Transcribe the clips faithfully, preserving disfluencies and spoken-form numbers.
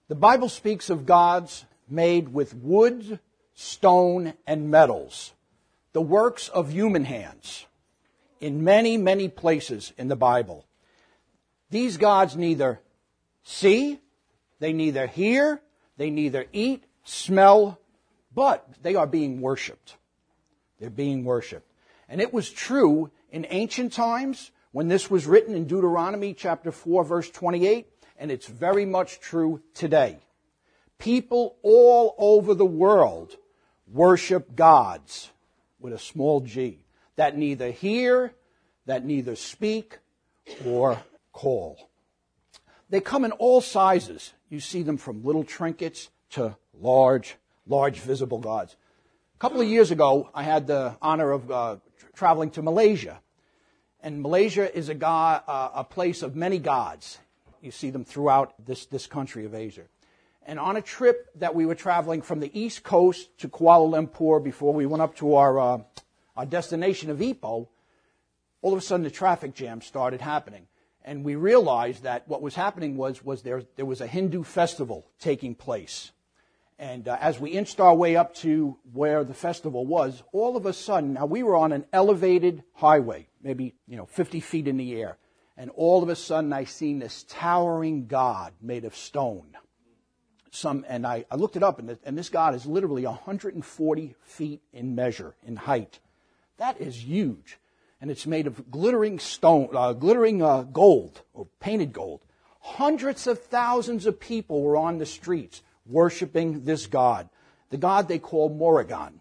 The Bible speaks of gods made with wood, stone, and metals, the works of human hands, in many, many places in the Bible. These gods neither see, they neither hear, they neither eat, smell, but they are being worshipped. They're being worshipped. And it was true in ancient times when this was written in Deuteronomy chapter four, verse twenty-eight, and it's very much true today. People all over the world worship gods with a small g, that neither hear, that neither speak or call. They come in all sizes. You see them from little trinkets to large, large visible gods. A couple of years ago, I had the honor of uh, traveling to Malaysia. And Malaysia is a, god, uh, a place of many gods. You see them throughout this, this country of Asia. And on a trip that we were traveling from the East Coast to Kuala Lumpur before we went up to our, uh, our destination of Ipoh, all of a sudden the traffic jam started happening. And we realized that what was happening was, was there, there was a Hindu festival taking place. And uh, as we inched our way up to where the festival was, all of a sudden, now we were on an elevated highway, maybe, you know, fifty feet in the air. And all of a sudden I seen this towering god made of stone. Some, and I, I looked it up, and, the, and this god is literally one hundred forty feet in measure, in height. That is huge. And it's made of glittering stone, uh, glittering uh, gold, or painted gold. Hundreds of thousands of people were on the streets worshiping this god, the god they call Morrigan.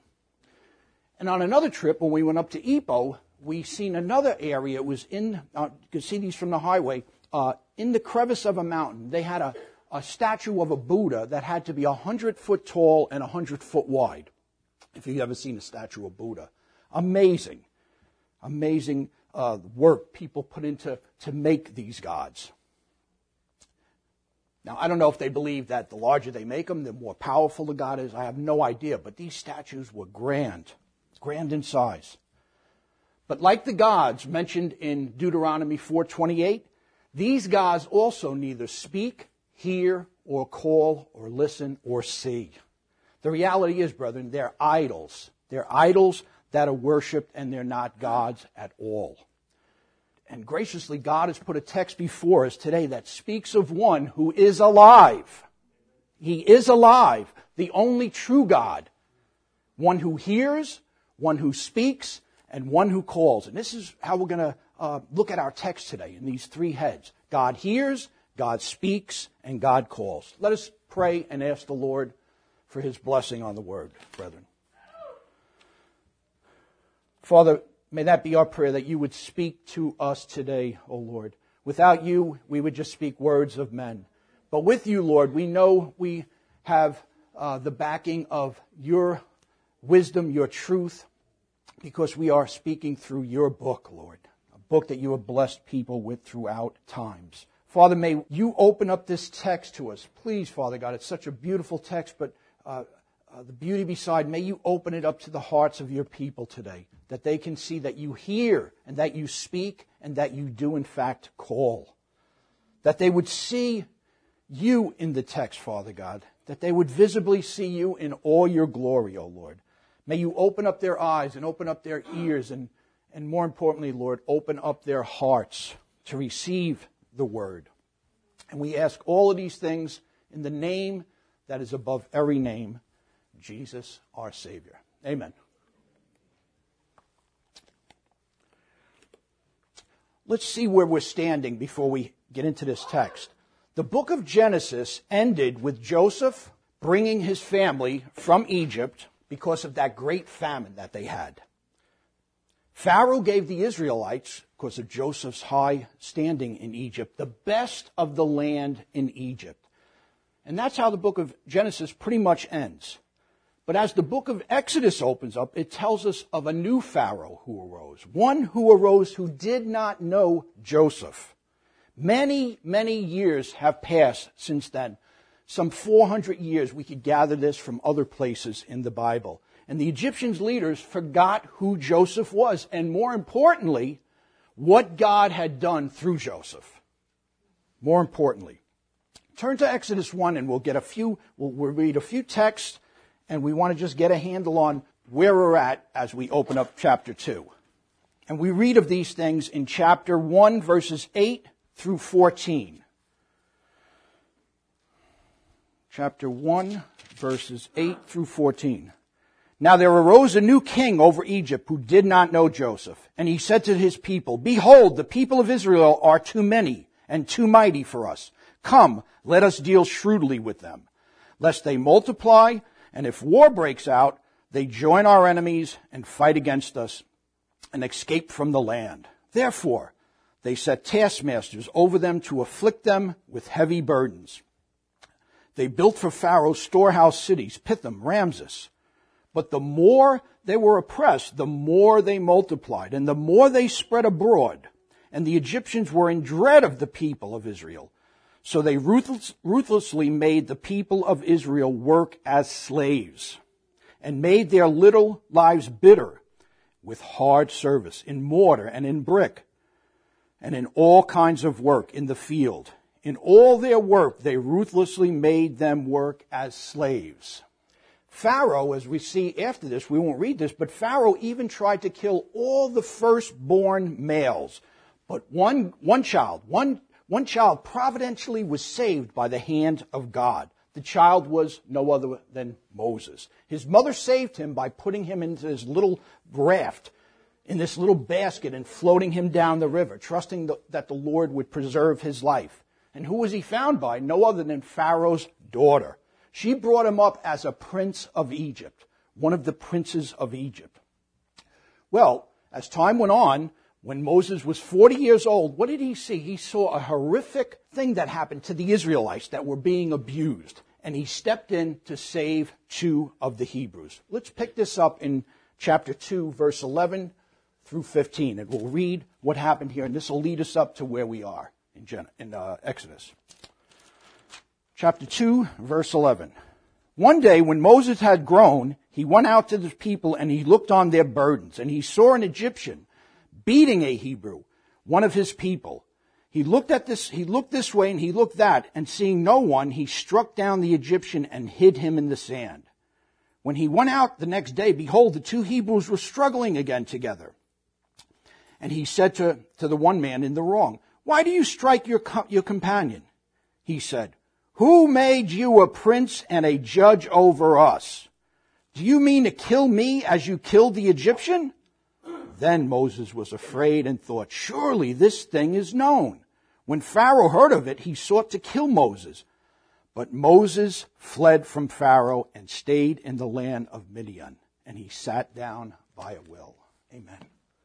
And on another trip, when we went up to Ipoh, we seen another area. It was in, uh, you can see these from the highway, uh, in the crevice of a mountain. They had a, a statue of a Buddha that had to be one hundred foot tall and one hundred foot wide, if you've ever seen a statue of Buddha. Amazing. Amazing uh, work people put into to make these gods. Now, I don't know if they believe that the larger they make them, the more powerful the god is. I have no idea. But these statues were grand, grand in size. But like the gods mentioned in Deuteronomy four twenty-eight, these gods also neither speak, hear, or call, or listen, or see. The reality is, brethren, they're idols. They're idols that are worshipped, and they're not gods at all. And graciously, God has put a text before us today that speaks of one who is alive. He is alive, the only true God. One who hears, one who speaks, and one who calls. And this is how we're going to uh, look at our text today in these three heads. God hears, God speaks, and God calls. Let us pray and ask the Lord for His blessing on the word, brethren. Father, may that be our prayer, that you would speak to us today, O Lord. Without you, we would just speak words of men. But with you, Lord, we know we have uh, the backing of your wisdom, your truth, because we are speaking through your book, Lord, a book that you have blessed people with throughout times. Father, may you open up this text to us. Please, Father God, it's such a beautiful text, but uh, uh, the beauty beside, may you open it up to the hearts of your people today, that they can see that you hear and that you speak and that you do in fact call. That they would see you in the text, Father God. That they would visibly see you in all your glory, O Lord. May you open up their eyes and open up their ears and, and more importantly, Lord, open up their hearts to receive the word. And we ask all of these things in the name that is above every name, Jesus our Savior. Amen. Let's see where we're standing before we get into this text. The book of Genesis ended with Joseph bringing his family from Egypt because of that great famine that they had. Pharaoh gave the Israelites, because of Joseph's high standing in Egypt, the best of the land in Egypt. And that's how the book of Genesis pretty much ends. But as the book of Exodus opens up, it tells us of a new Pharaoh who arose. One who arose who did not know Joseph. Many, many years have passed since then. Some four hundred years. We could gather this from other places in the Bible. And the Egyptians' leaders forgot who Joseph was. And more importantly, what God had done through Joseph. More importantly. Turn to Exodus one and we'll get a few, we'll, we'll read a few texts, and we want to just get a handle on where we're at as we open up chapter two. And we read of these things in chapter one, verses eight through fourteen. Chapter one, verses eight through fourteen. Now there arose a new king over Egypt who did not know Joseph. And he said to his people, Behold, the people of Israel are too many and too mighty for us. Come, let us deal shrewdly with them, lest they multiply, and if war breaks out, they join our enemies and fight against us and escape from the land. Therefore, they set taskmasters over them to afflict them with heavy burdens. They built for Pharaoh storehouse cities, Pithom, Ramses. But the more they were oppressed, the more they multiplied, and the more they spread abroad. And the Egyptians were in dread of the people of Israel. So they ruthless, ruthlessly made the people of Israel work as slaves, and made their little lives bitter with hard service in mortar and in brick, and in all kinds of work in the field. In all their work, they ruthlessly made them work as slaves. Pharaoh, as we see after this, we won't read this, but Pharaoh even tried to kill all the firstborn males. But one, one child, one, one child providentially was saved by the hand of God. The child was no other than Moses. His mother saved him by putting him into this little raft, in this little basket, and floating him down the river, trusting the, that the Lord would preserve his life. And who was he found by? No other than Pharaoh's daughter. She brought him up as a prince of Egypt, one of the princes of Egypt. Well, as time went on, when Moses was forty years old, what did he see? He saw a horrific thing that happened to the Israelites that were being abused. And he stepped in to save two of the Hebrews. Let's pick this up in chapter two, verse eleven through fifteen. And we'll read what happened here. And this will lead us up to where we are in, Gen- in uh, Exodus. Chapter two, verse eleven. One day when Moses had grown, he went out to the people and he looked on their burdens. And he saw an Egyptian beating a Hebrew, one of his people. He looked at this, he looked this way and he looked that, and seeing no one, he struck down the Egyptian and hid him in the sand. When he went out the next day, behold, the two Hebrews were struggling again together. And he said to, to the one man in the wrong, Why do you strike your, your companion? He said, Who made you a prince and a judge over us? Do you mean to kill me as you killed the Egyptian? Then Moses was afraid and thought, Surely this thing is known. When Pharaoh heard of it, he sought to kill Moses. But Moses fled from Pharaoh and stayed in the land of Midian. And he sat down by a well. Amen.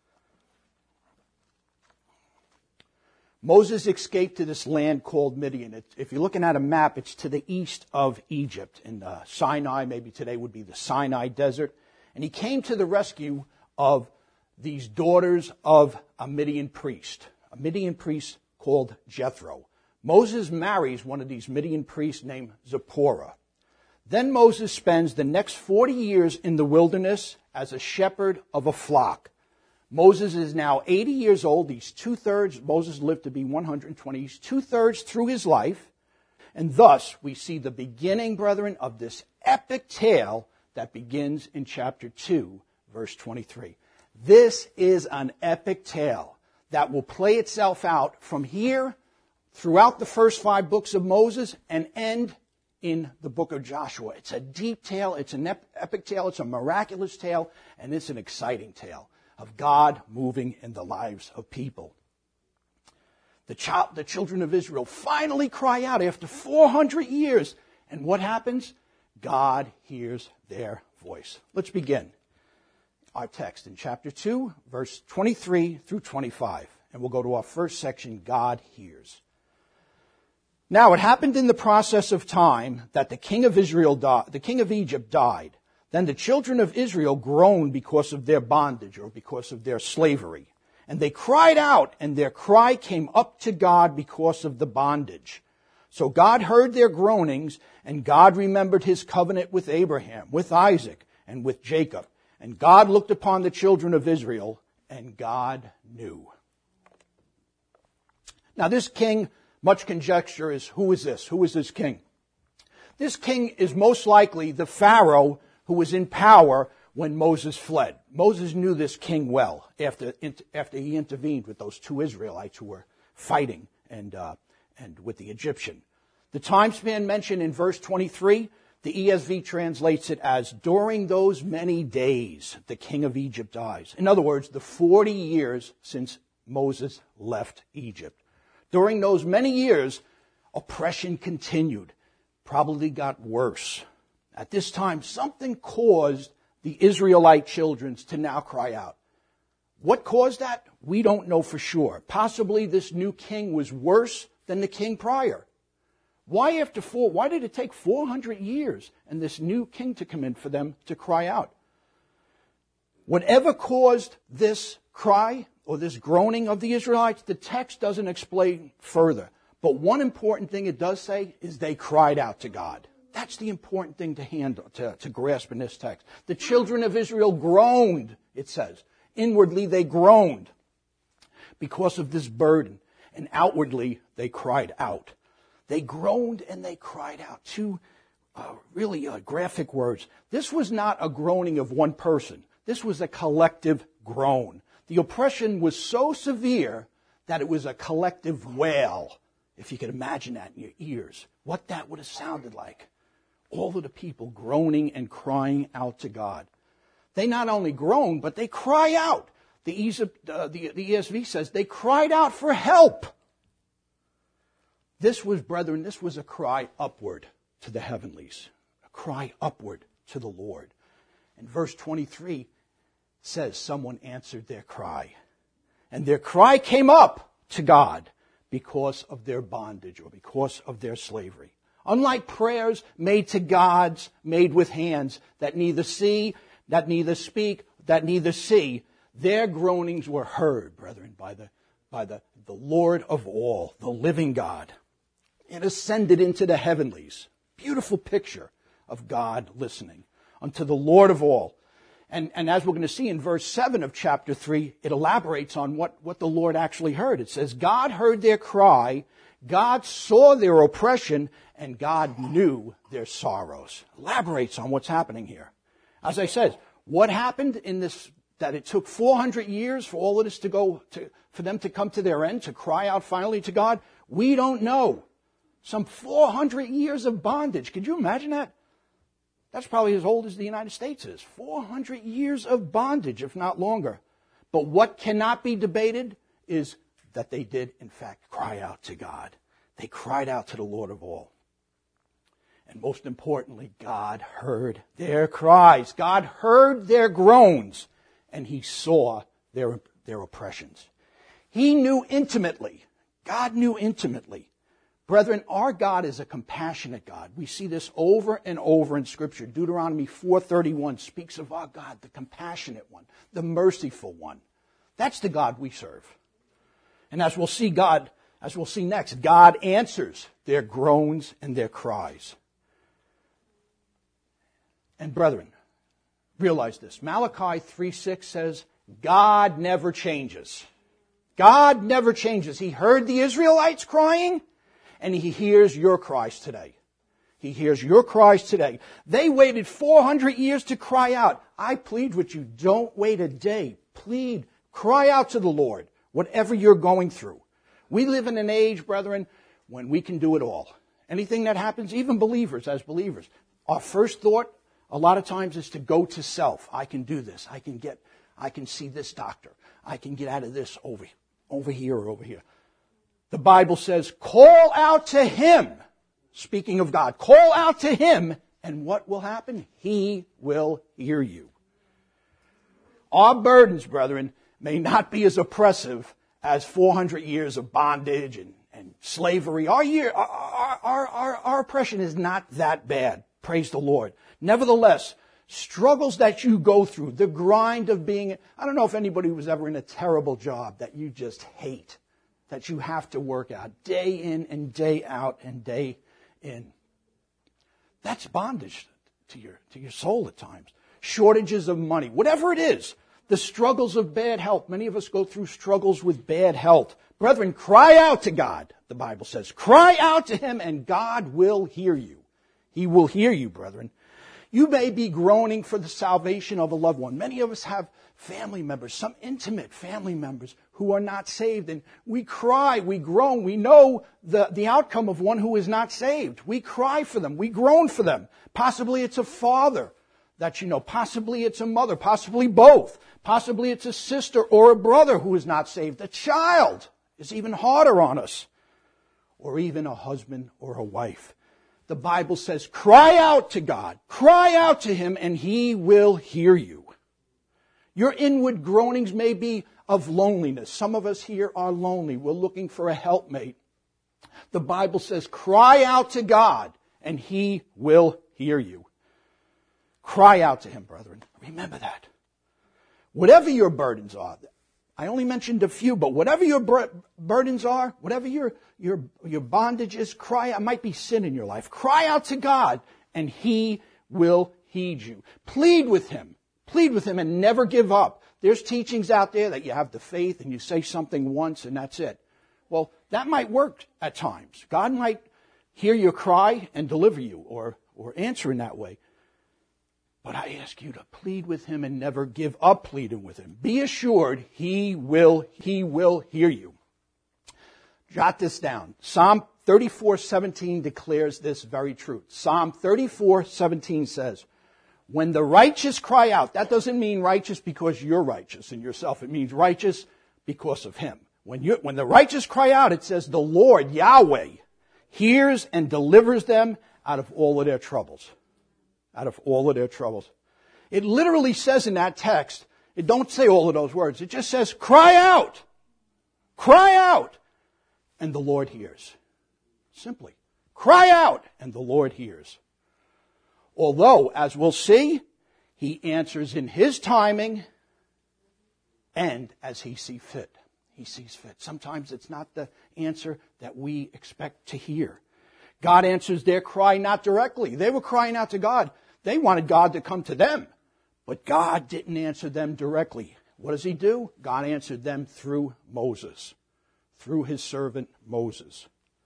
Moses escaped to this land called Midian. It, if you're looking at a map, it's to the east of Egypt. In uh, Sinai, maybe today would be the Sinai Desert. And he came to the rescue of these daughters of a Midian priest, a Midian priest called Jethro. Moses marries one of these Midian priests named Zipporah. Then Moses spends the next forty years in the wilderness as a shepherd of a flock. Moses is now eighty years old. He's two-thirds, Moses lived to be one hundred twenty. He's two-thirds through his life. And thus, we see the beginning, brethren, of this epic tale that begins in chapter two, verse twenty-three. This is an epic tale that will play itself out from here throughout the first five books of Moses and end in the book of Joshua. It's a deep tale, it's an epic tale, it's a miraculous tale, and it's an exciting tale of God moving in the lives of people. The, child, the children of Israel finally cry out after four hundred years. And what happens? God hears their voice. Let's begin our text in chapter two, verse twenty-three through twenty-five. And we'll go to our first section, God hears. Now it happened in the process of time that the king of Israel died, the king of Egypt died. Then the children of Israel groaned because of their bondage or because of their slavery. And they cried out, and their cry came up to God because of the bondage. So God heard their groanings, and God remembered his covenant with Abraham, with Isaac, and with Jacob. And God looked upon the children of Israel, and God knew. Now this king, Much conjecture is, who is this? Who is this king? This king is most likely the Pharaoh who was in power when Moses fled. Moses knew this king well after, after he intervened with those two Israelites who were fighting and, uh, and with the Egyptian. The time span mentioned in verse twenty-three, the E S V translates it as, during those many days, the king of Egypt dies. In other words, the forty years since Moses left Egypt. During those many years, oppression continued, probably got worse. At this time, something caused the Israelite children to now cry out. What caused that? We don't know for sure. Possibly this new king was worse than the king prior. Why after four? Why did it take four hundred years and this new king to come in for them to cry out? Whatever caused this cry or this groaning of the Israelites, the text doesn't explain further. But one important thing it does say is they cried out to God. That's the important thing to handle, to, to grasp in this text. The children of Israel groaned, it says. Inwardly they groaned because of this burden. And outwardly they cried out. They groaned and they cried out. Two uh, really uh, graphic words. This was not a groaning of one person. This was a collective groan. The oppression was so severe that it was a collective wail. If you could imagine that in your ears, what that would have sounded like. All of the people groaning and crying out to God. They not only groan, but they cry out. The, Egypt, uh, the, the E S V says they cried out for help. This was, brethren, this was a cry upward to the heavenlies. A cry upward to the Lord. And verse twenty-three says someone answered their cry. And their cry came up to God because of their bondage or because of their slavery. Unlike prayers made to gods, made with hands that neither see, that neither speak, that neither see, their groanings were heard, brethren, by the, by the, the Lord of all, the living God. It ascended into the heavenlies. Beautiful picture of God listening unto the Lord of all. And, and as we're going to see in verse seven of chapter three, it elaborates on what, what the Lord actually heard. It says, God heard their cry, God saw their oppression, and God knew their sorrows. Elaborates on what's happening here. As I said, what happened in this, that it took four hundred years for all of this to go, to, for them to come to their end, to cry out finally to God? We don't know. Some four hundred years of bondage. Could you imagine that? That's probably as old as the United States is. four hundred years of bondage, if not longer. But what cannot be debated is that they did, in fact, cry out to God. They cried out to the Lord of all. And most importantly, God heard their cries. God heard their groans, and He saw their, their oppressions. He knew intimately. God knew intimately. Brethren, our God is a compassionate God. We see this over and over in Scripture. Deuteronomy four thirty-one speaks of our God, the compassionate one, the merciful one. That's the God we serve. And as we'll see God, as we'll see next, God answers their groans and their cries. And brethren, realize this. Malachi three six says, God never changes. God never changes. He heard the Israelites crying, and He hears your cries today. He hears your cries today. They waited four hundred years to cry out. I plead with you, don't wait a day. Plead, cry out to the Lord, whatever you're going through. We live in an age, brethren, when we can do it all. Anything that happens, even believers as believers, our first thought a lot of times is to go to self. I can do this. I can get, I can see this doctor. I can get out of this over, over here or over here. The Bible says, call out to Him. Speaking of God, call out to Him, and what will happen? He will hear you. Our burdens, brethren, may not be as oppressive as four hundred years of bondage and, and slavery. Our, year, our, our, our, our oppression is not that bad. Praise the Lord. Nevertheless, struggles that you go through, the grind of being, I don't know if anybody was ever in a terrible job that you just hate, that you have to work out day in and day out and day in. That's bondage to your, to your soul at times. Shortages of money, whatever it is. The struggles of bad health. Many of us go through struggles with bad health. Brethren, cry out to God, the Bible says. Cry out to him and God will hear you. He will hear you, brethren. You may be groaning for the salvation of a loved one. Many of us have family members, some intimate family members who are not saved. And we cry, we groan. We know the, the outcome of one who is not saved. We cry for them. We groan for them. Possibly it's a father that you know. Possibly it's a mother. Possibly both. Possibly it's a sister or a brother who is not saved. A child is even harder on us. Or even a husband or a wife. The Bible says, cry out to God. Cry out to him and he will hear you. Your inward groanings may be of loneliness. Some of us here are lonely. We're looking for a helpmate. The Bible says, cry out to God and he will hear you. Cry out to him, brethren. Remember that. Whatever your burdens are, I only mentioned a few, but whatever your bur- burdens are, whatever your, your, your bondage is, cry out. It might be sin in your life. Cry out to God and he will heed you. Plead with him. Plead with him and never give up. There's teachings out there that you have the faith and you say something once and that's it. Well, that might work at times. God might hear your cry and deliver you or, or answer in that way. But I ask you to plead with him and never give up pleading with him. Be assured he will, he will hear you. Jot this down. Psalm thirty-four seventeen declares this very truth. Psalm thirty-four seventeen says, when the righteous cry out, that doesn't mean righteous because you're righteous in yourself. It means righteous because of him. When you, when the righteous cry out, it says the Lord, Yahweh, hears and delivers them out of all of their troubles. Out of all of their troubles. It literally says in that text, it don't say all of those words. It just says, cry out. Cry out. And the Lord hears. Simply. Cry out. And the Lord hears. Although, as we'll see, he answers in his timing and as he sees fit. He sees fit. Sometimes it's not the answer that we expect to hear. God answers their cry not directly. They were crying out to God. They wanted God to come to them. But God didn't answer them directly. What does he do? God answered them through Moses. Through his servant Moses.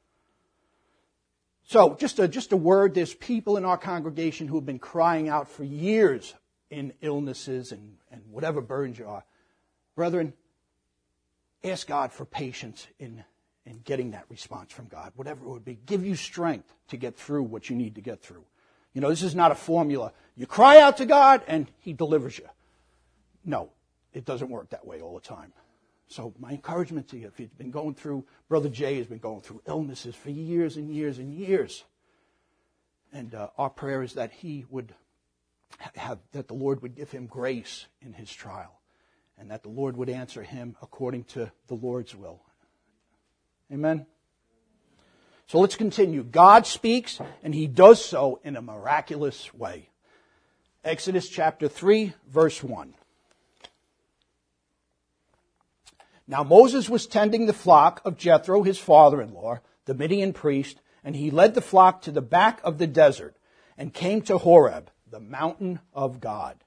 So, just a, just a word, there's people in our congregation who have been crying out for years in illnesses and, and whatever burdens you are. Brethren, ask God for patience in, in getting that response from God, whatever it would be. Give you strength to get through what you need to get through. You know, this is not a formula. You cry out to God and he delivers you. No, it doesn't work that way all the time. So my encouragement to you, if you've been going through, Brother Jay has been going through illnesses for years and years and years. And uh, our prayer is that he would have, that the Lord would give him grace in his trial. And that the Lord would answer him according to the Lord's will. Amen? So let's continue. God speaks, and he does so in a miraculous way. Exodus chapter three, verse one. Now Moses was tending the flock of Jethro, his father-in-law, the Midian priest, and he led the flock to the back of the desert and came to Horeb, the mountain of God.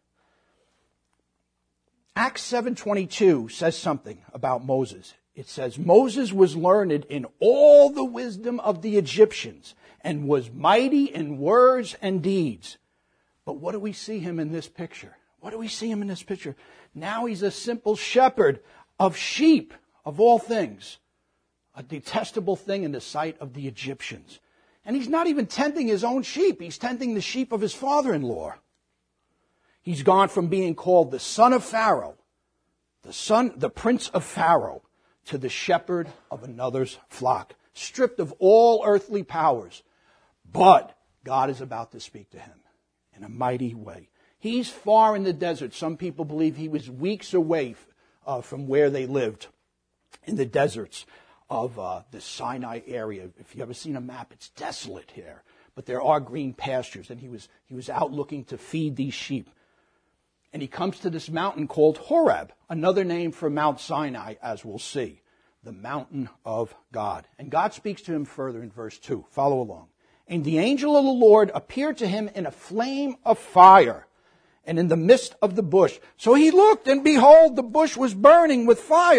Acts seven twenty-two says something about Moses. It says, Moses was learned in all the wisdom of the Egyptians and was mighty in words and deeds. But what do we see him in this picture? What do we see him in this picture? Now he's a simple shepherd of sheep, of all things. A detestable thing in the sight of the Egyptians. And he's not even tending his own sheep. He's tending the sheep of his father-in-law. He's gone from being called the son of Pharaoh, the son, the prince of Pharaoh, to the shepherd of another's flock, stripped of all earthly powers. But God is about to speak to him in a mighty way. He's far in the desert. Some people believe he was weeks away uh, from where they lived, in the deserts of uh, the Sinai area. If you've ever seen a map, it's desolate here. But there are green pastures, and he was he was out looking to feed these sheep. And he comes to this mountain called Horeb, another name for Mount Sinai, as we'll see, the mountain of God. And God speaks to him further in verse two. Follow along. And the angel of the Lord appeared to him in a flame of fire and in the midst of the bush. So he looked, and behold, the bush was burning with fire,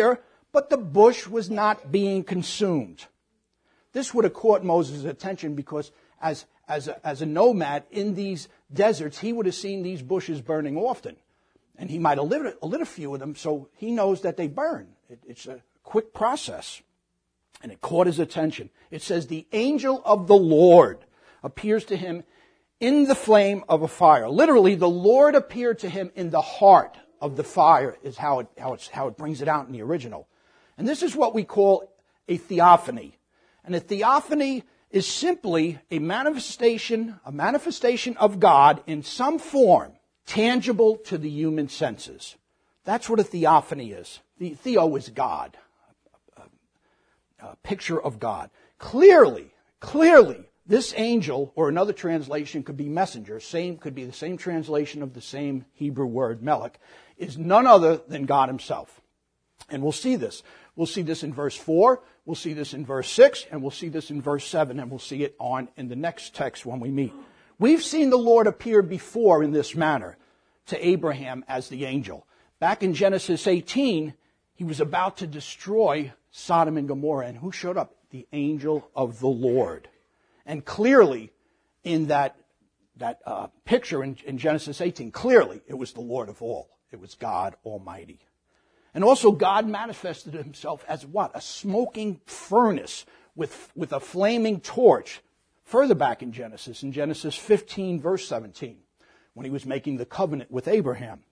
but the bush was not being consumed. This would have caught Moses' attention because as, as, a, as a nomad in these deserts, he would have seen these bushes burning often. And he might have lit, lit a few of them, so he knows that they burn. It, it's a quick process. And it caught his attention. It says, the angel of the Lord appears to him in the flame of a fire. Literally, the Lord appeared to him in the heart of the fire is how it, how it's, how it brings it out in the original. And this is what we call a theophany. And a theophany is simply a manifestation, a manifestation of God in some form, tangible to the human senses. That's what a theophany is. The theo is God, a, a, a picture of God. Clearly, clearly, this angel, or another translation could be messenger, same could be the same translation of the same Hebrew word, melech, is none other than God himself. And we'll see this. We'll see this in verse four, we'll see this in verse six, and we'll see this in verse seven, and we'll see it on in the next text when we meet. We've seen the Lord appear before in this manner to Abraham as the angel. Back in Genesis eighteen, he was about to destroy Sodom and Gomorrah, and who showed up? The angel of the Lord. And clearly, in that that uh, picture in, in Genesis eighteen, clearly it was the Lord of all. It was God Almighty. And also God manifested himself as what? A smoking furnace with, with a flaming torch. Further back in Genesis, in Genesis fifteen, verse seventeen, when he was making the covenant with Abraham.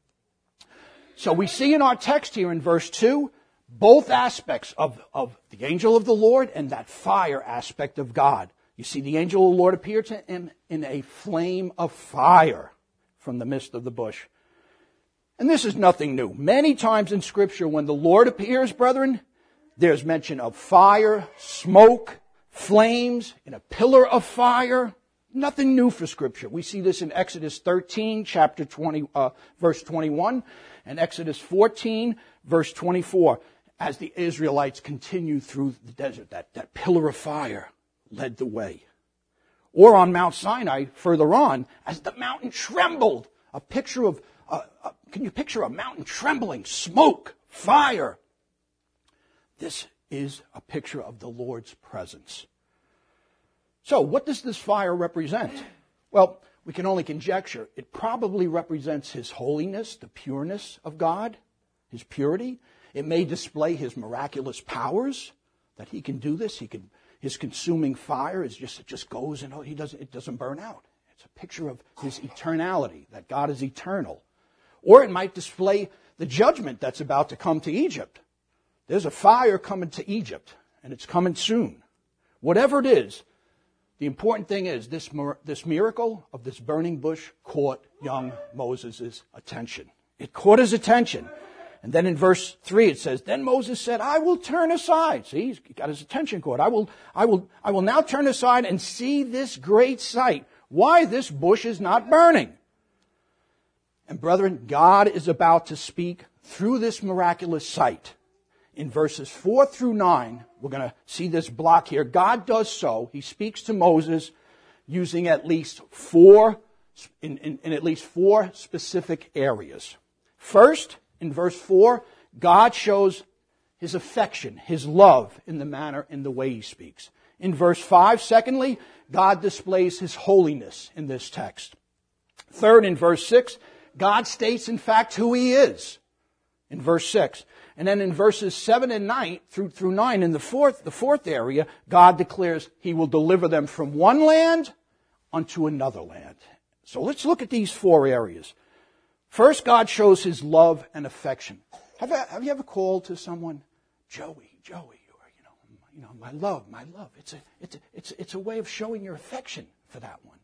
So we see in our text here in verse two, both aspects of, of the angel of the Lord and that fire aspect of God. You see, the angel of the Lord appeared to him in a flame of fire from the midst of the bush. And this is nothing new. Many times in Scripture, when the Lord appears, brethren, there's mention of fire, smoke, flames, in a pillar of fire. Nothing new for Scripture. We see this in Exodus thirteen, chapter twenty, uh, verse twenty-one, and Exodus fourteen, verse twenty-four, as the Israelites continue through the desert. That, that pillar of fire led the way. Or on Mount Sinai, further on, as the mountain trembled, a picture of, uh, uh, can you picture a mountain trembling, smoke, fire? This is a picture of the Lord's presence. So, what does this fire represent? Well, we can only conjecture. It probably represents His holiness, the pureness of God, His purity. It may display His miraculous powers, that He can do this. He can. His consuming fire is just, it just goes and he doesn't, it doesn't burn out. It's a picture of His eternality, that God is eternal. Or it might display the judgment that's about to come to Egypt. There's a fire coming to Egypt, and it's coming soon. Whatever it is, the important thing is this, this miracle of this burning bush caught young Moses' attention. It caught his attention. And then in verse three it says, then Moses said, I will turn aside. See, he's got his attention caught. I will, I will, I will now turn aside and see this great sight, why this bush is not burning. And brethren, God is about to speak through this miraculous sight. In verses four through nine, we're going to see this block here. God does so. He speaks to Moses using at least four, in, in, in at least four specific areas. First, in verse four, God shows His affection, His love in the manner, in the way He speaks. In verse five, secondly, God displays His holiness in this text. Third, in verse six, God states in fact who He is. In verse six. And then in verses seven and nine, through, through nine, in the fourth, the fourth area, God declares He will deliver them from one land unto another land. So let's look at these four areas. First, God shows His love and affection. Have, I, have you ever called to someone, Joey, Joey, or you know, you know, my love, my love? It's a, it's a, it's a, it's a way of showing your affection for that one.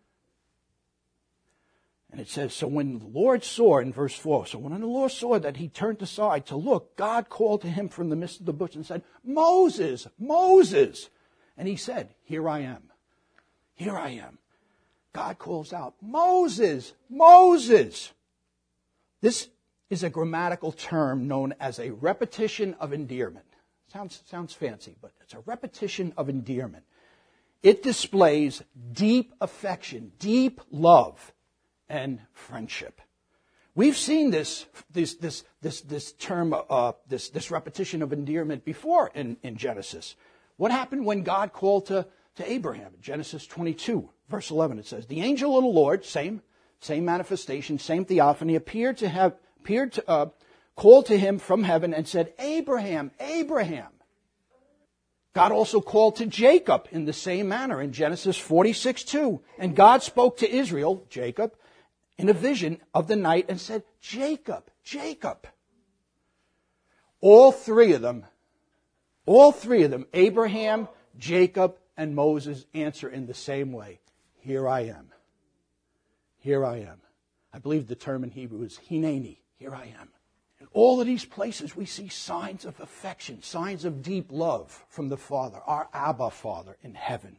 And it says, so when the Lord saw, in verse four, so when the Lord saw that he turned aside to look, God called to him from the midst of the bush and said, Moses, Moses. And he said, here I am. Here I am. God calls out, Moses, Moses. This is a grammatical term known as a repetition of endearment. Sounds, sounds fancy, but it's a repetition of endearment. It displays deep affection, deep love, and friendship. We've seen this this this this this term, uh, this this repetition of endearment before in, in Genesis. What happened when God called to, to Abraham? Genesis twenty-two, verse eleven, it says, "The angel of the Lord," same same manifestation, same theophany, appeared to have appeared to uh, called to him from heaven and said, "Abraham, Abraham." God also called to Jacob in the same manner in Genesis forty-six two. And God spoke to Israel, Jacob, in a vision of the night and said, "Jacob, Jacob." All three of them, all three of them, Abraham, Jacob, and Moses, answer in the same way. "Here I am. Here I am." I believe the term in Hebrew is hineni. Here I am. In all of these places, we see signs of affection, signs of deep love from the Father, our Abba Father in heaven.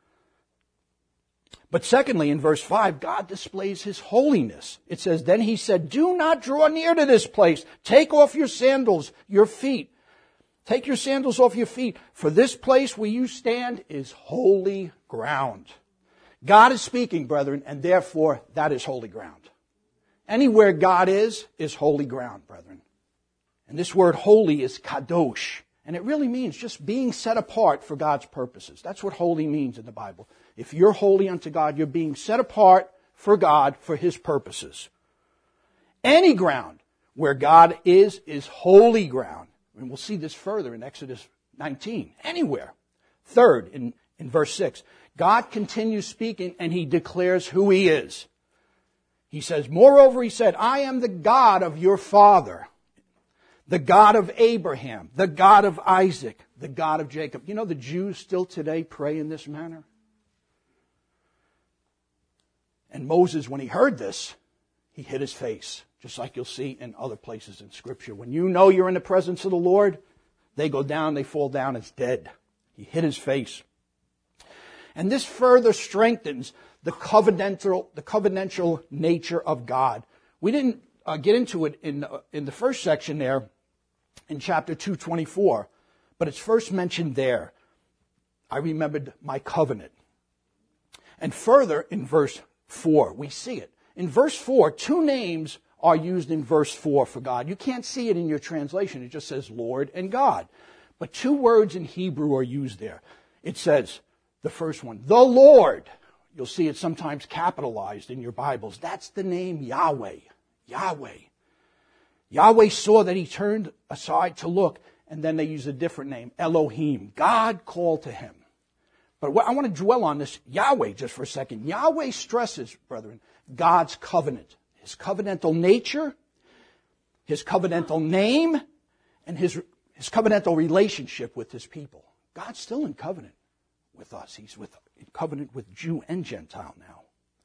But secondly, in verse five, God displays His holiness. It says, "Then He said, 'Do not draw near to this place. Take off your sandals, your feet. Take your sandals off your feet, for this place where you stand is holy ground.'" God is speaking, brethren, and therefore that is holy ground. Anywhere God is, is holy ground, brethren. And this word holy is kadosh. And it really means just being set apart for God's purposes. That's what holy means in the Bible. If you're holy unto God, you're being set apart for God for His purposes. Any ground where God is, is holy ground. And we'll see this further in Exodus nineteen. Anywhere. Third, in, in verse six, God continues speaking and He declares who He is. He says, "Moreover," He said, "I am the God of your father, the God of Abraham, the God of Isaac, the God of Jacob." You know, the Jews still today pray in this manner. And Moses, when he heard this, he hid his face, just like you'll see in other places in Scripture. When you know you're in the presence of the Lord, they go down, they fall down as dead. He hid his face. And this further strengthens the covenantal, the covenantal nature of God. We didn't uh, get into it in, uh, in the first section there, in chapter two twenty-four, but it's first mentioned there. "I remembered my covenant." And further, in verse four, we see it. In verse four, two names are used in verse four for God. You can't see it in your translation. It just says Lord and God. But two words in Hebrew are used there. It says, the first one, the Lord. You'll see it sometimes capitalized in your Bibles. That's the name Yahweh. Yahweh. Yahweh saw that he turned aside to look, and then they use a different name, Elohim. God called to him. But what, I want to dwell on this Yahweh just for a second. Yahweh stresses, brethren, God's covenant, His covenantal nature, His covenantal name, and His, His covenantal relationship with His people. God's still in covenant with us. He's with, in covenant with Jew and Gentile now.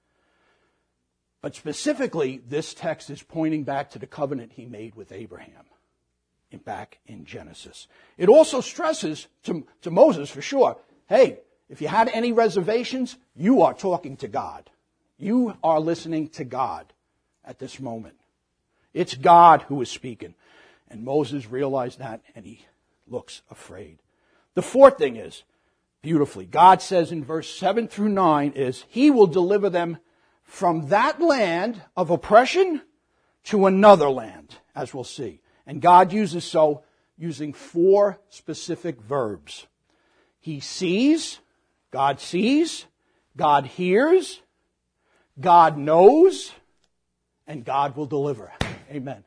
But specifically, this text is pointing back to the covenant He made with Abraham in, back in Genesis. It also stresses to, to Moses, for sure, hey, if you had any reservations, you are talking to God. You are listening to God at this moment. It's God who is speaking. And Moses realized that, and he looks afraid. The fourth thing is, beautifully, God says in verse seven through nine is, He will deliver them from that land of oppression to another land, as we'll see. And God uses so, using four specific verbs. He sees, God sees, God hears, God knows, and God will deliver. Amen.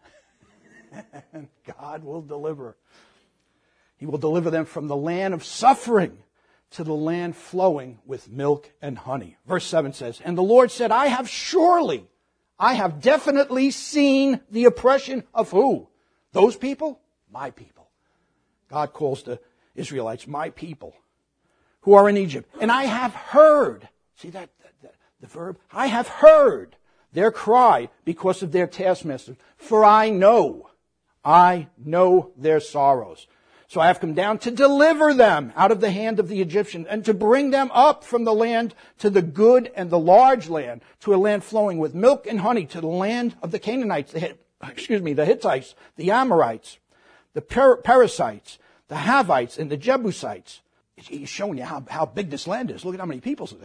God will deliver. He will deliver them from the land of suffering to the land flowing with milk and honey. Verse seven says, and the Lord said, I have surely, I have definitely seen the oppression of who? Those people? My people. God calls the Israelites my people who are in Egypt. And I have heard, see that, that the verb? I have heard their cry because of their taskmasters. For I know, I know their sorrows. So I have come down to deliver them out of the hand of the Egyptians and to bring them up from the land to the good and the large land, to a land flowing with milk and honey, to the land of the Canaanites, the, excuse me, the Hittites, the Amorites, the per- Perizzites, the Havites, and the Jebusites. He's showing you how, how big this land is. Look at how many peoples are there.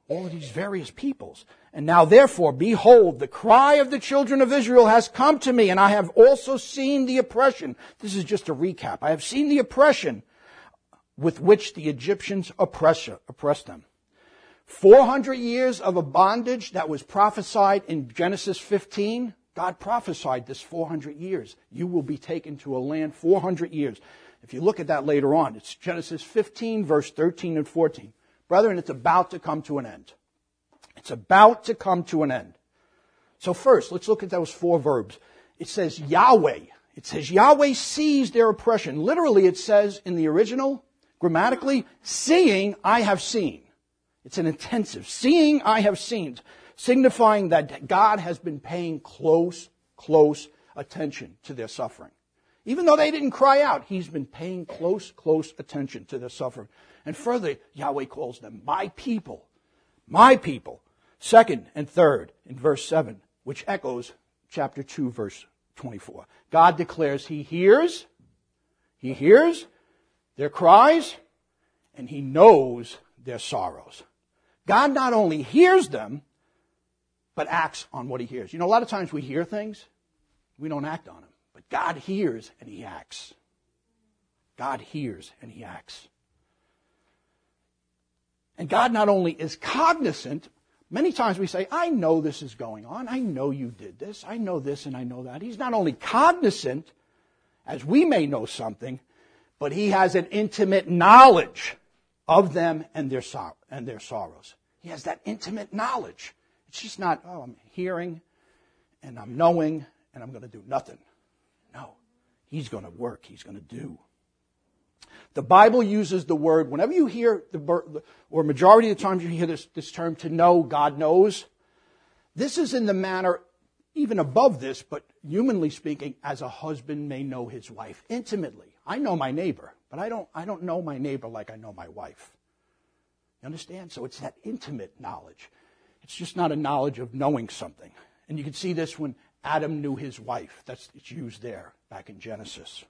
all of these various peoples. And now therefore, behold, the cry of the children of Israel has come to me, and I have also seen the oppression. This is just a recap. I have seen the oppression with which the Egyptians oppress, oppress them. four hundred years of a bondage that was prophesied in Genesis fifteen. God prophesied this four hundred years. You will be taken to a land four hundred years. If you look at that later on, it's Genesis fifteen, verse thirteen and fourteen. Brethren, it's about to come to an end. It's about to come to an end. So first, let's look at those four verbs. It says Yahweh. It says Yahweh sees their oppression. Literally, it says in the original, grammatically, seeing I have seen. It's an intensive. Seeing I have seen, signifying that God has been paying close, close attention to their suffering. Even though they didn't cry out, He's been paying close, close attention to their suffering. And further, Yahweh calls them my people. My people. Second and third in verse seven, which echoes chapter two, verse twenty-four. God declares He hears, He hears their cries, and He knows their sorrows. God not only hears them, but acts on what He hears. You know, a lot of times we hear things, we don't act on them. But God hears and He acts. God hears and He acts. And God not only is cognizant, many times we say, I know this is going on. I know you did this. I know this and I know that. He's not only cognizant, as we may know something, but He has an intimate knowledge of them and their sor- and their sorrows. He has that intimate knowledge. It's just not, oh, I'm hearing and I'm knowing and I'm going to do nothing. No, He's going to work. He's going to do. The Bible uses the word, whenever you hear, the or majority of the times you hear this, this term, to know, God knows. This is in the manner, even above this, but humanly speaking, as a husband may know his wife intimately. I know my neighbor, but I don't, I don't know my neighbor like I know my wife. You understand? So it's that intimate knowledge. It's just not a knowledge of knowing something. And you can see this when Adam knew his wife. That's it's used there, back in Genesis.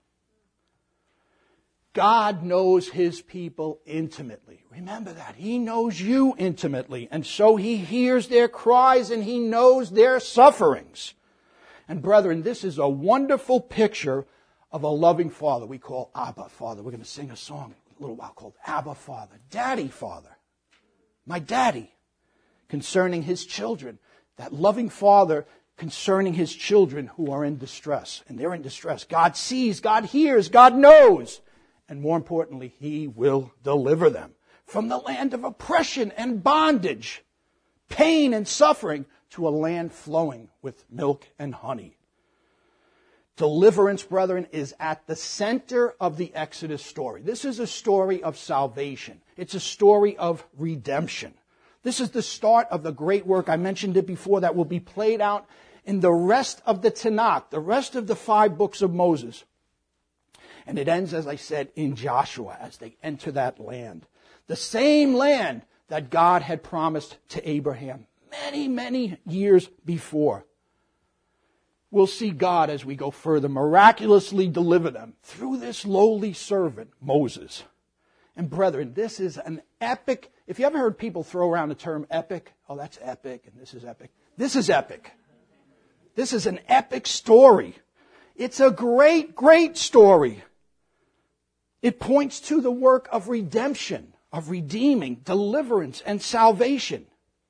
God knows His people intimately. Remember that. He knows you intimately. And so He hears their cries and He knows their sufferings. And brethren, this is a wonderful picture of a loving Father we call Abba Father. We're going to sing a song in a little while called Abba Father. Daddy Father. My daddy. Concerning His children. That loving Father concerning His children who are in distress. And they're in distress. God sees, God hears, God knows. And more importantly, He will deliver them from the land of oppression and bondage, pain and suffering, to a land flowing with milk and honey. Deliverance, brethren, is at the center of the Exodus story. This is a story of salvation. It's a story of redemption. This is the start of the great work, I mentioned it before, that will be played out in the rest of the Tanakh, the rest of the five books of Moses. And it ends, as I said, in Joshua as they enter that land. The same land that God had promised to Abraham many, many years before. We'll see God, as we go further, miraculously deliver them through this lowly servant, Moses. And brethren, this is an epic. If you ever heard people throw around the term epic, oh, that's epic, and this is epic. This is epic. This is an epic story. It's a great, great story. It points to the work of redemption, of redeeming, deliverance, and salvation.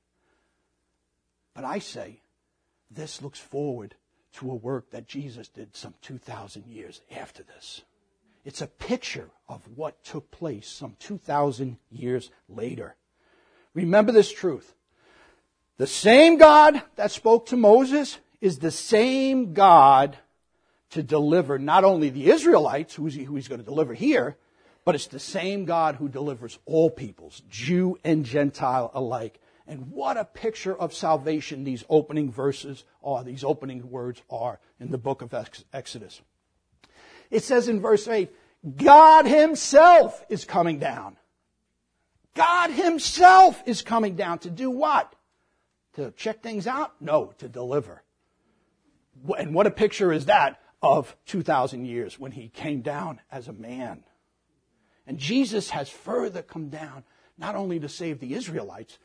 But I say, this looks forward to a work that Jesus did some two thousand years after this. It's a picture of what took place some two thousand years later. Remember this truth. The same God that spoke to Moses is the same God to deliver not only the Israelites, who he's going to deliver here, but it's the same God who delivers all peoples, Jew and Gentile alike. And what a picture of salvation these opening verses are, these opening words are in the book of Exodus. It says in verse eight, God Himself is coming down. God Himself is coming down to do what? To check things out? No, to deliver. And what a picture is that of two thousand years when He came down as a man. And Jesus has further come down not only to save the Israelites,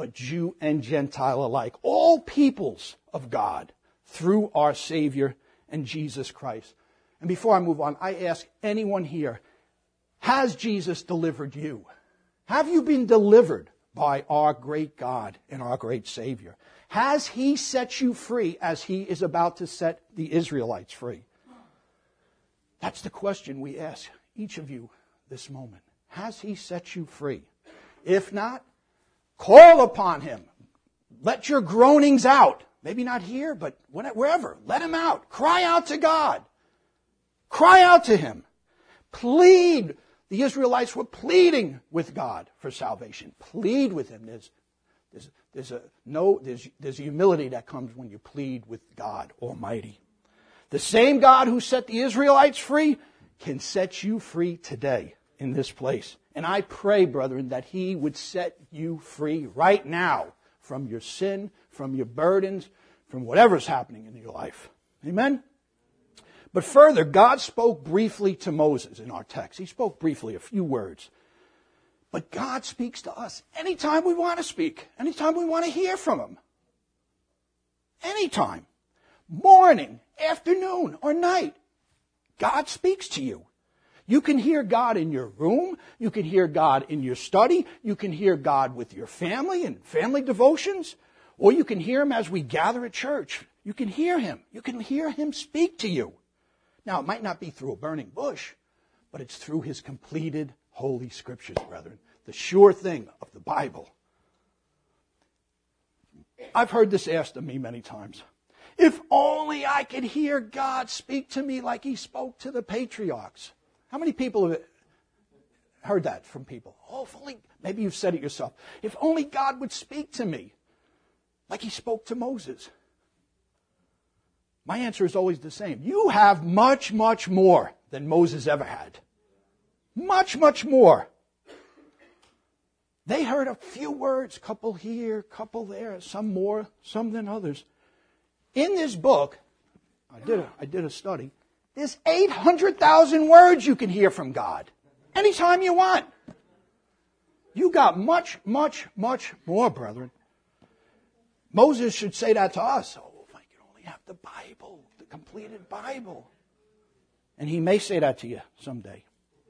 but Jew and Gentile alike, all peoples of God, through our Savior and Jesus Christ. And before I move on, I ask anyone here, has Jesus delivered you? Have you been delivered by our great God and our great Savior? Has He set you free as He is about to set the Israelites free? That's the question we ask each of you this moment. Has He set you free? If not, call upon Him. Let your groanings out. Maybe not here, but wherever. Let them out. Cry out to God. Cry out to Him. Plead. The Israelites were pleading with God for salvation. Plead with Him. There's, there's, there's a no. There's, there's humility that comes when you plead with God Almighty. The same God who set the Israelites free can set you free today in this place. And I pray, brethren, that He would set you free right now from your sin, from your burdens, from whatever's happening in your life. Amen? But further, God spoke briefly to Moses in our text. He spoke briefly, a few words. But God speaks to us anytime we want to speak, anytime we want to hear from Him. Anytime. Morning, afternoon, or night. God speaks to you. You can hear God in your room. You can hear God in your study. You can hear God with your family and family devotions. Or you can hear Him as we gather at church. You can hear Him. You can hear Him speak to you. Now, it might not be through a burning bush, but it's through His completed Holy Scriptures, brethren. The sure thing of the Bible. I've heard this asked of me many times. If only I could hear God speak to me like He spoke to the patriarchs. How many people have heard that from people? Oh, if only, maybe you've said it yourself. If only God would speak to me like He spoke to Moses. My answer is always the same. You have much, much more than Moses ever had. Much, much more. They heard a few words, couple here, couple there, some more, some than others. In this book, I did a, I did a study, there's eight hundred thousand words you can hear from God. Anytime you want. You got much, much, much more, brethren. Moses should say that to us. Oh, if I could only have the Bible, the completed Bible. And he may say that to you someday.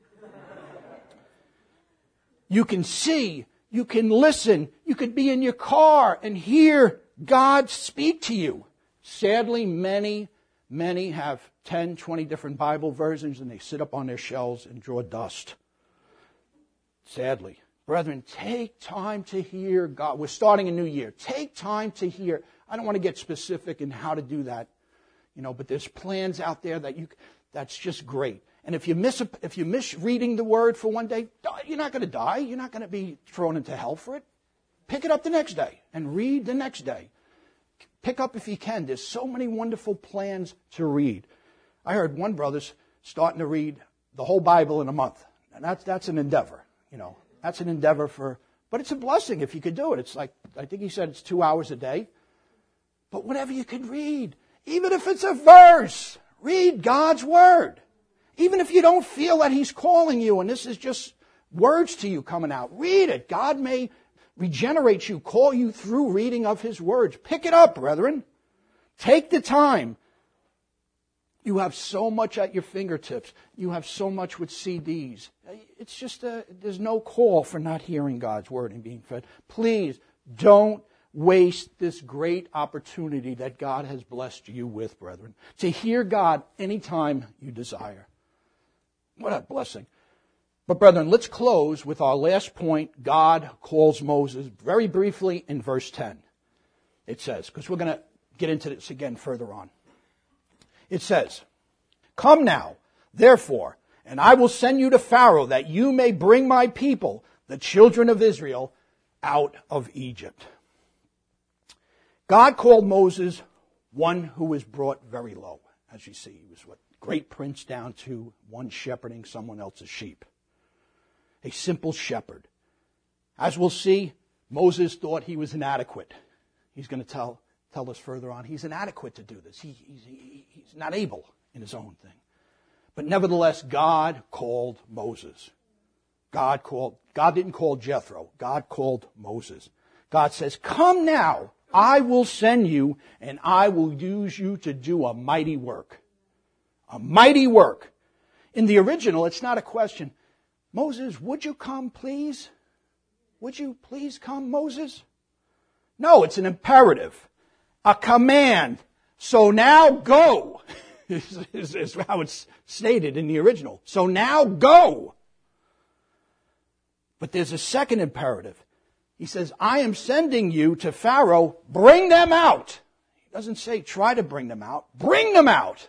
You can see, you can listen, you could be in your car and hear God speak to you. Sadly, many, many have ten, twenty different Bible versions and they sit up on their shelves and draw dust. Sadly. Brethren, take time to hear God. We're starting a new year. Take time to hear. I don't want to get specific in how to do that, you know, but there's plans out there that you, that's just great. And if you miss a, if you miss reading the Word for one day, you're not going to die. You're not going to be thrown into hell for it. Pick it up the next day and read the next day. Pick up if you can. There's so many wonderful plans to read. I heard one brother's starting to read the whole Bible in a month. And that's that's an endeavor, you know. That's an endeavor for, but it's a blessing if you could do it. It's like, I think he said it's two hours a day. But whatever you can read, even if it's a verse, read God's Word. Even if you don't feel that He's calling you and this is just words to you coming out, read it. God may regenerate you, call you through reading of His words. Pick it up, brethren. Take the time. You have so much at your fingertips. You have so much with C Ds. It's just, a, there's no call for not hearing God's Word and being fed. Please don't waste this great opportunity that God has blessed you with, brethren, to hear God anytime you desire. What a blessing. But brethren, let's close with our last point. God calls Moses very briefly in verse ten. It says, because we're going to get into this again further on. It says, "Come now, therefore, and I will send you to Pharaoh, that you may bring my people, the children of Israel, out of Egypt." God called Moses one who was brought very low. As you see, he was what? Great prince down to one shepherding someone else's sheep. A simple shepherd. As we'll see, Moses thought he was inadequate. He's going to tell tell us further on. He's inadequate to do this. He, he's, he, he's not able in his own thing. But nevertheless, God called Moses. God called. God didn't call Jethro. God called Moses. God says, come now, I will send you, and I will use you to do a mighty work. A mighty work. In the original, it's not a question. Moses, would you come, please? Would you please come, Moses? No, it's an imperative. A command. So now go. is, is, is how it's stated in the original. So now go. But there's a second imperative. He says, I am sending you to Pharaoh. Bring them out. He doesn't say try to bring them out. Bring them out.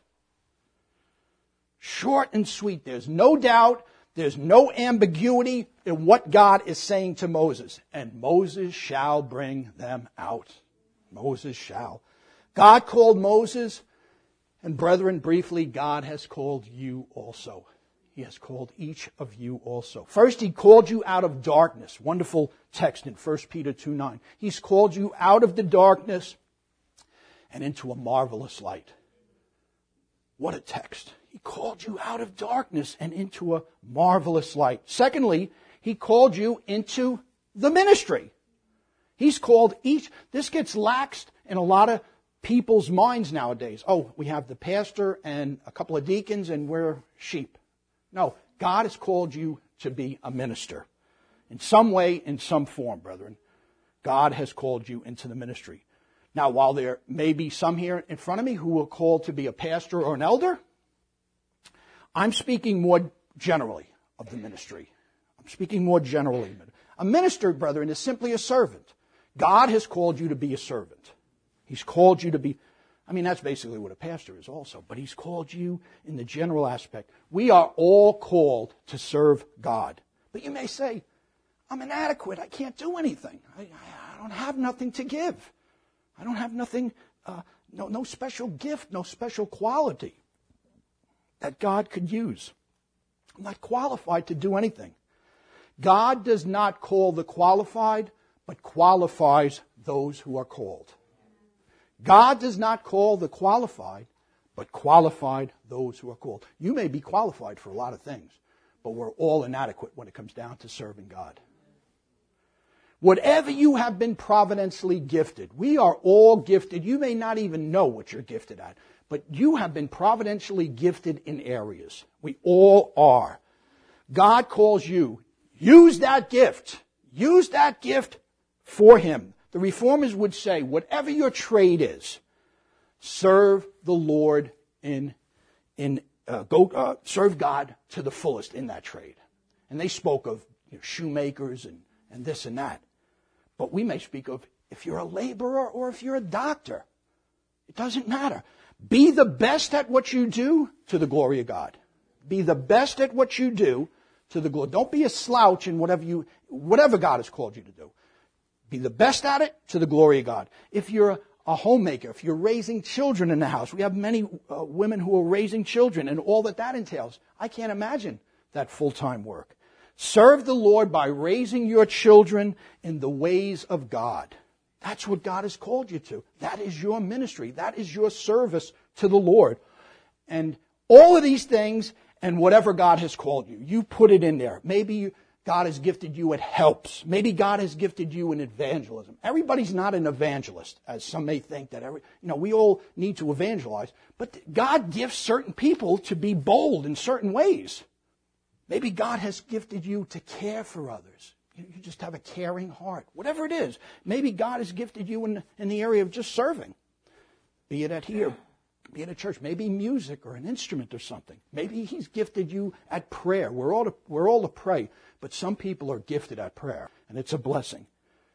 Short and sweet. There's no doubt. There's no ambiguity in what God is saying to Moses. And Moses shall bring them out. Moses shall. God called Moses. And brethren, briefly, God has called you also. He has called each of you also. First, He called you out of darkness. Wonderful text in First Peter two nine. He's called you out of the darkness and into a marvelous light. What a text. He called you out of darkness and into a marvelous light. Secondly, He called you into the ministry. He's called each. This gets laxed in a lot of people's minds nowadays. Oh, we have the pastor and a couple of deacons and we're sheep. No, God has called you to be a minister. In some way, in some form, brethren. God has called you into the ministry. Now, while there may be some here in front of me who are called to be a pastor or an elder, I'm speaking more generally of the ministry. I'm speaking more generally. A minister, brethren, is simply a servant. God has called you to be a servant. He's called you to be, I mean, that's basically what a pastor is also, but He's called you in the general aspect. We are all called to serve God. But you may say, I'm inadequate. I can't do anything. I, I don't have nothing to give. I don't have nothing, uh, no, no special gift, no special quality that God could use. I'm not qualified to do anything. God does not call the qualified, but qualifies those who are called. God does not call the qualified, but qualified those who are called. You may be qualified for a lot of things, but we're all inadequate when it comes down to serving God. Whatever you have been providentially gifted, we are all gifted. You may not even know what you're gifted at, but you have been providentially gifted in areas. We all are. God calls you. Use that gift. Use that gift for Him. The Reformers would say, whatever your trade is, serve the Lord in, in uh, go uh, serve God to the fullest in that trade. And they spoke of you know, shoemakers and, and this and that. But we may speak of if you're a laborer or if you're a doctor. It doesn't matter. Be the best at what you do to the glory of God. Be the best at what you do to the glory. Don't be a slouch in whatever you, whatever God has called you to do. Be the best at it to the glory of God. If you're a, a homemaker, if you're raising children in the house, we have many uh, women who are raising children and all that that entails. I can't imagine that full-time work. Serve the Lord by raising your children in the ways of God. That's what God has called you to. That is your ministry. That is your service to the Lord. And all of these things and whatever God has called you, you put it in there. Maybe you, God has gifted you at helps. Maybe God has gifted you in evangelism. Everybody's not an evangelist, as some may think that every, you know, we all need to evangelize. But God gives certain people to be bold in certain ways. Maybe God has gifted you to care for others. You just have a caring heart. Whatever it is. Maybe God has gifted you in, in the area of just serving. Be it at here, be it at church. Maybe music or an instrument or something. Maybe He's gifted you at prayer. We're all to, we're all to pray. But some people are gifted at prayer. And it's a blessing.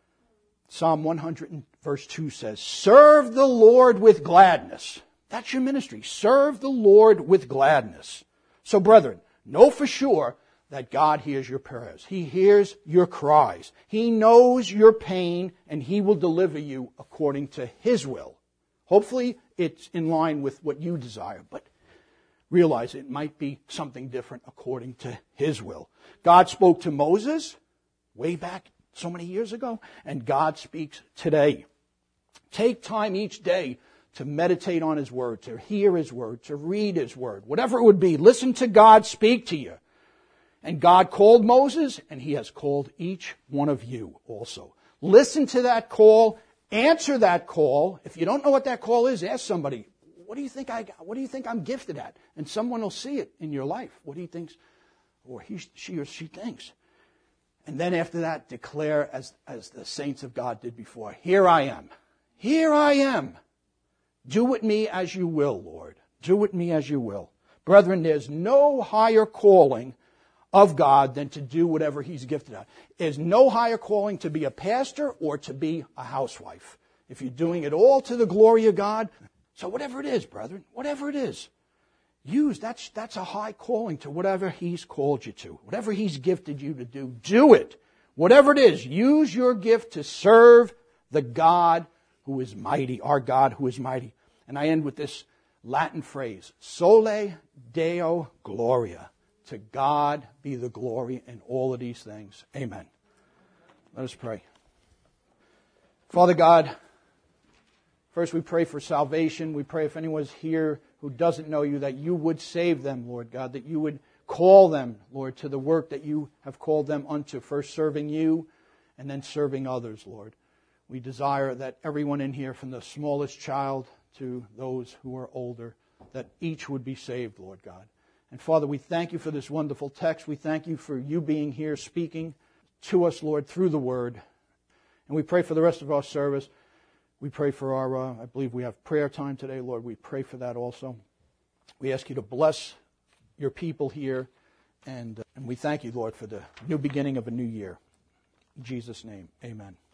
Psalm one hundred verse two says, serve the Lord with gladness. That's your ministry. Serve the Lord with gladness. So brethren, know for sure that God hears your prayers. He hears your cries. He knows your pain, and He will deliver you according to His will. Hopefully, it's in line with what you desire, but realize it might be something different according to His will. God spoke to Moses way back so many years ago, and God speaks today. Take time each day to meditate on His Word, to hear His Word, to read His Word, whatever it would be. Listen to God speak to you. And God called Moses, and He has called each one of you also. Listen to that call. Answer that call. If you don't know what that call is, ask somebody, what do you think I what do you think I'm gifted at? And someone will see it in your life. What he thinks, or he, she or she thinks. And then after that, declare as, as the saints of God did before, here I am. Here I am. Do with me as you will, Lord. Do with me as you will. Brethren, there's no higher calling of God than to do whatever He's gifted at. There's no higher calling to be a pastor or to be a housewife. If you're doing it all to the glory of God, so whatever it is, brethren, whatever it is, use, that's, that's a high calling to whatever He's called you to. Whatever He's gifted you to do, do it. Whatever it is, use your gift to serve the God who is mighty, our God who is mighty. And I end with this Latin phrase, Sole Deo Gloria. To God be the glory in all of these things. Amen. Let us pray. Father God, first we pray for salvation. We pray if anyone's here who doesn't know you, that you would save them, Lord God, that you would call them, Lord, to the work that you have called them unto, first serving you and then serving others, Lord. We desire that everyone in here, from the smallest child to those who are older, that each would be saved, Lord God. And Father, we thank you for this wonderful text. We thank you for you being here speaking to us, Lord, through the Word. And we pray for the rest of our service. We pray for our, uh, I believe we have prayer time today, Lord. We pray for that also. We ask you to bless your people here. And, uh, and we thank you, Lord, for the new beginning of a new year. In Jesus' name, amen.